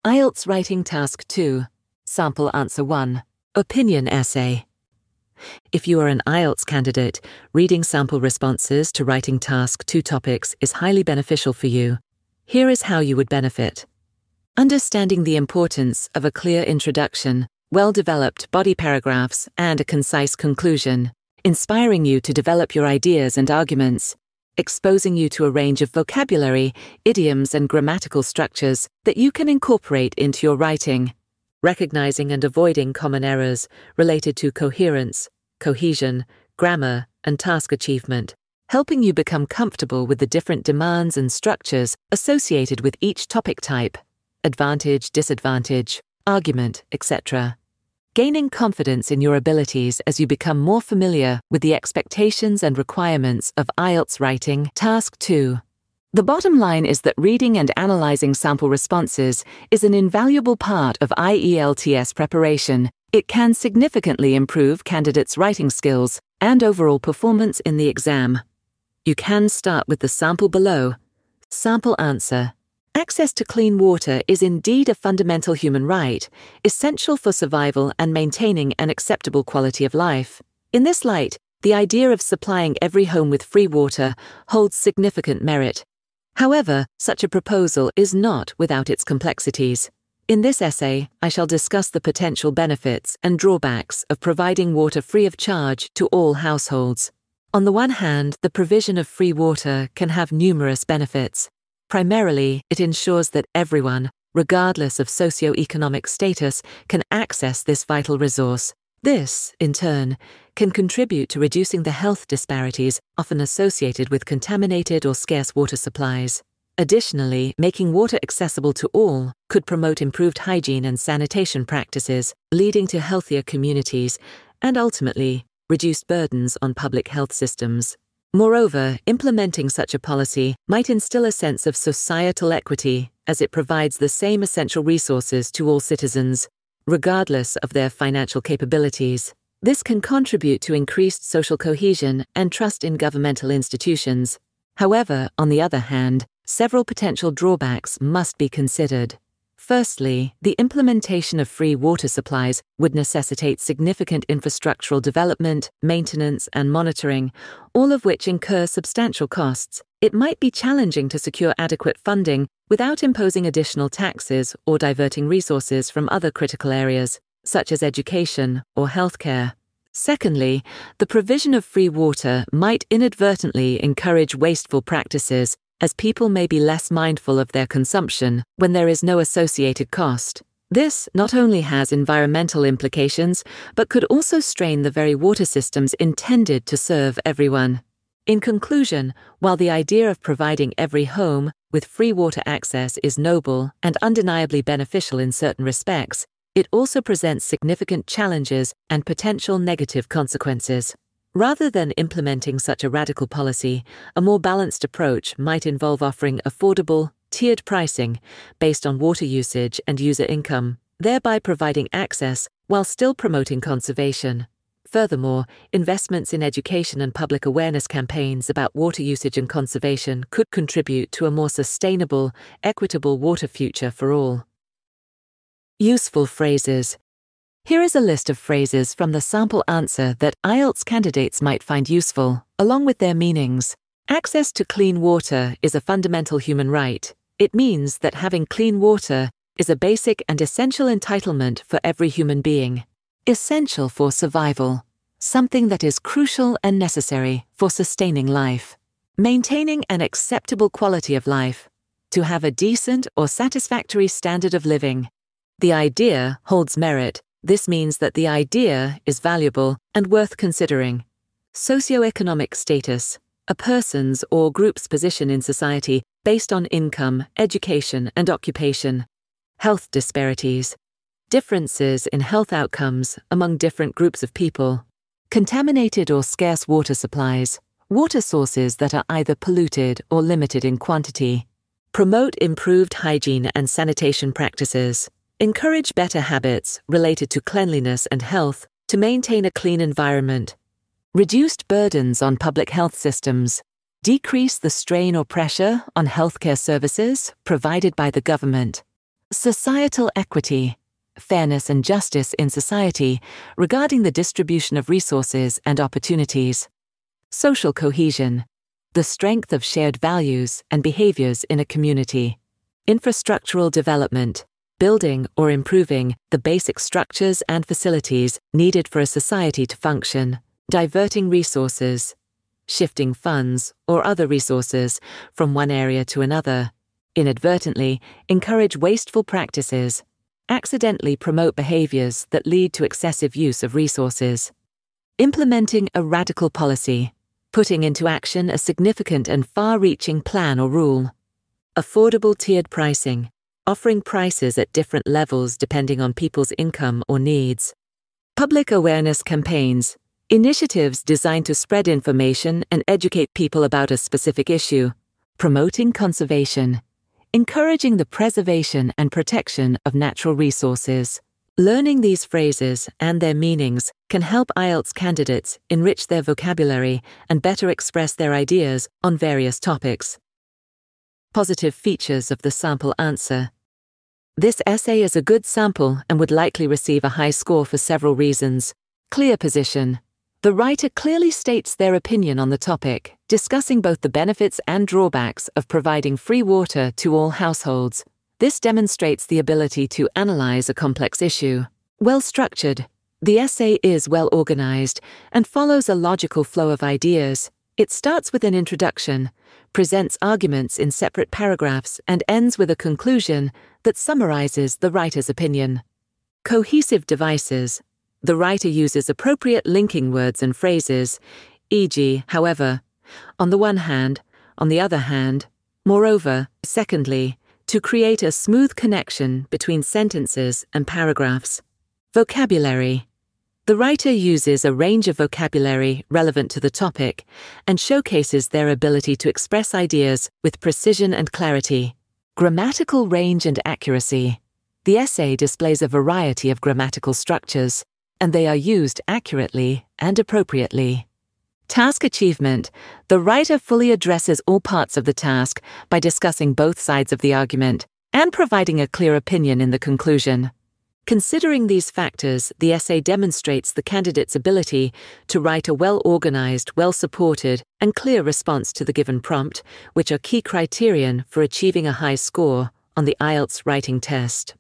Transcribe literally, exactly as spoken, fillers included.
I E L T S Writing Task two, Sample Answer one, Opinion Essay. If you are an I E L T S candidate, reading sample responses to Writing Task two topics is highly beneficial for you. Here is how you would benefit. Understanding the importance of a clear introduction, well-developed body paragraphs, and a concise conclusion, inspiring you to develop your ideas and arguments, exposing you to a range of vocabulary, idioms, and grammatical structures that you can incorporate into your writing, recognizing and avoiding common errors related to coherence, cohesion, grammar, and task achievement, helping you become comfortable with the different demands and structures associated with each topic type, advantage, disadvantage, argument, et cetera. Gaining confidence in your abilities as you become more familiar with the expectations and requirements of I E L T S Writing Task two. The bottom line is that reading and analyzing sample responses is an invaluable part of I E L T S preparation. It can significantly improve candidates' writing skills and overall performance in the exam. You can start with the sample below. Sample answer. Access to clean water is indeed a fundamental human right, essential for survival and maintaining an acceptable quality of life. In this light, the idea of supplying every home with free water holds significant merit. However, such a proposal is not without its complexities. In this essay, I shall discuss the potential benefits and drawbacks of providing water free of charge to all households. On the one hand, the provision of free water can have numerous benefits. Primarily, it ensures that everyone, regardless of socio-economic status, can access this vital resource. This, in turn, can contribute to reducing the health disparities often associated with contaminated or scarce water supplies. Additionally, making water accessible to all could promote improved hygiene and sanitation practices, leading to healthier communities and ultimately reduced burdens on public health systems. Moreover, implementing such a policy might instill a sense of societal equity as it provides the same essential resources to all citizens, regardless of their financial capabilities. This can contribute to increased social cohesion and trust in governmental institutions. However, on the other hand, several potential drawbacks must be considered. Firstly, the implementation of free water supplies would necessitate significant infrastructural development, maintenance, and monitoring, all of which incur substantial costs. It might be challenging to secure adequate funding without imposing additional taxes or diverting resources from other critical areas, such as education or healthcare. Secondly, the provision of free water might inadvertently encourage wasteful practices, as people may be less mindful of their consumption when there is no associated cost. This not only has environmental implications, but could also strain the very water systems intended to serve everyone. In conclusion, while the idea of providing every home with free water access is noble and undeniably beneficial in certain respects, it also presents significant challenges and potential negative consequences. Rather than implementing such a radical policy, a more balanced approach might involve offering affordable, tiered pricing based on water usage and user income, thereby providing access while still promoting conservation. Furthermore, investments in education and public awareness campaigns about water usage and conservation could contribute to a more sustainable, equitable water future for all. Useful phrases. Here is a list of phrases from the sample answer that I E L T S candidates might find useful, along with their meanings. Access to clean water is a fundamental human right. It means that having clean water is a basic and essential entitlement for every human being. Essential for survival. Something that is crucial and necessary for sustaining life. Maintaining an acceptable quality of life. To have a decent or satisfactory standard of living. The idea holds merit. This means that the idea is valuable and worth considering. Socioeconomic status. A person's or group's position in society based on income, education, and occupation. Health disparities. Differences in health outcomes among different groups of people. Contaminated or scarce water supplies. Water sources that are either polluted or limited in quantity. Promote improved hygiene and sanitation practices. Encourage better habits related to cleanliness and health to maintain a clean environment. Reduced burdens on public health systems. Decrease the strain or pressure on healthcare services provided by the government. Societal equity, fairness and justice in society regarding the distribution of resources and opportunities. Social cohesion, the strength of shared values and behaviors in a community. Infrastructural development, building or improving the basic structures and facilities needed for a society to function. Diverting resources, shifting funds or other resources from one area to another. Inadvertently encourage wasteful practices. Accidentally promote behaviors that lead to excessive use of resources. Implementing a radical policy, putting into action a significant and far-reaching plan or rule. Affordable tiered pricing, offering prices at different levels depending on people's income or needs. Public awareness campaigns, initiatives designed to spread information and educate people about a specific issue. Promoting conservation, encouraging the preservation and protection of natural resources. Learning these phrases and their meanings can help I E L T S candidates enrich their vocabulary and better express their ideas on various topics. Positive features of the sample answer. This essay is a good sample and would likely receive a high score for several reasons. Clear position. The writer clearly states their opinion on the topic, discussing both the benefits and drawbacks of providing free water to all households. This demonstrates the ability to analyze a complex issue. Well-structured. The essay is well organized and follows a logical flow of ideas. It starts with an introduction, presents arguments in separate paragraphs, and ends with a conclusion that summarizes the writer's opinion. Cohesive devices. The writer uses appropriate linking words and phrases, for example, however, on the one hand, on the other hand, moreover, secondly, to create a smooth connection between sentences and paragraphs. Vocabulary. The writer uses a range of vocabulary relevant to the topic and showcases their ability to express ideas with precision and clarity. Grammatical range and accuracy. The essay displays a variety of grammatical structures, and they are used accurately and appropriately. Task achievement. The writer fully addresses all parts of the task by discussing both sides of the argument and providing a clear opinion in the conclusion. Considering these factors, the essay demonstrates the candidate's ability to write a well-organized, well-supported, and clear response to the given prompt, which are key criterion for achieving a high score on the I E L T S writing test.